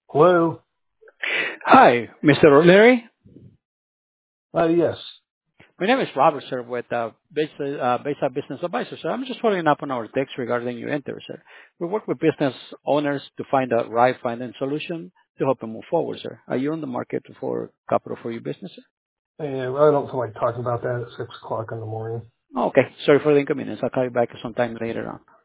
Hello. Hi, Mr. O'Leary. Yes. My name is Robert, sir, with Besa Business Advisor, sir. I'm just following up on our text regarding your interest, sir. We work with business owners to find the right finance solution to help them move forward, sir. Are you on the market for capital for your business, sir? And I don't feel like talking about that at 6 o'clock in the morning. Oh, okay. Sorry for the inconvenience. I'll call you back sometime later on.